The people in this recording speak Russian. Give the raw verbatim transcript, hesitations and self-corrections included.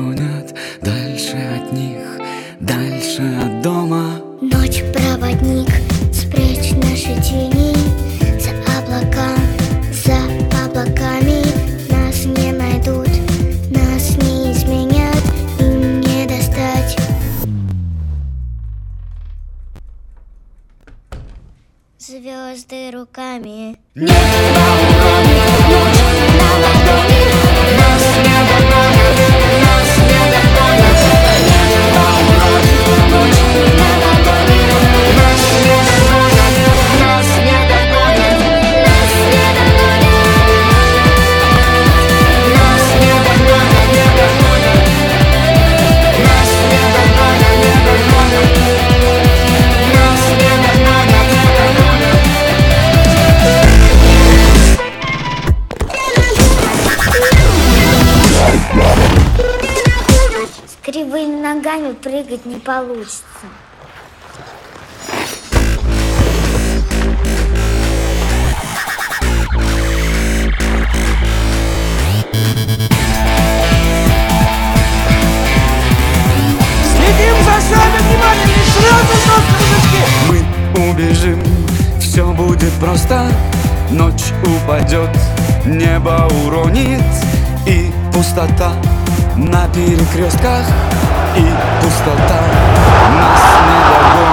гонят дальше от них, дальше от дома. Ночь, проводник, спрячь наши тени за облаком, за облаками. Нас не найдут, нас не изменят, им не достать. Звезды руками. Небо уронит, ночь на ладони. Нас не догонят, нас не догонят. Небо уронит, ночь на ладони. Нас не догонят, нас не догонят. Нас не догонят. Нас не догонят, не догонят. Нас не догонят, не догонят. Нас не догонят, не догонят. С кривыми ногами прыгать не получится. Следим за своим вниманием, не сразу жестко, мужички. Мы убежим, все будет просто. Ночь упадет, небо уронит, и пустота на перекрестках, и пустота нас не догонит.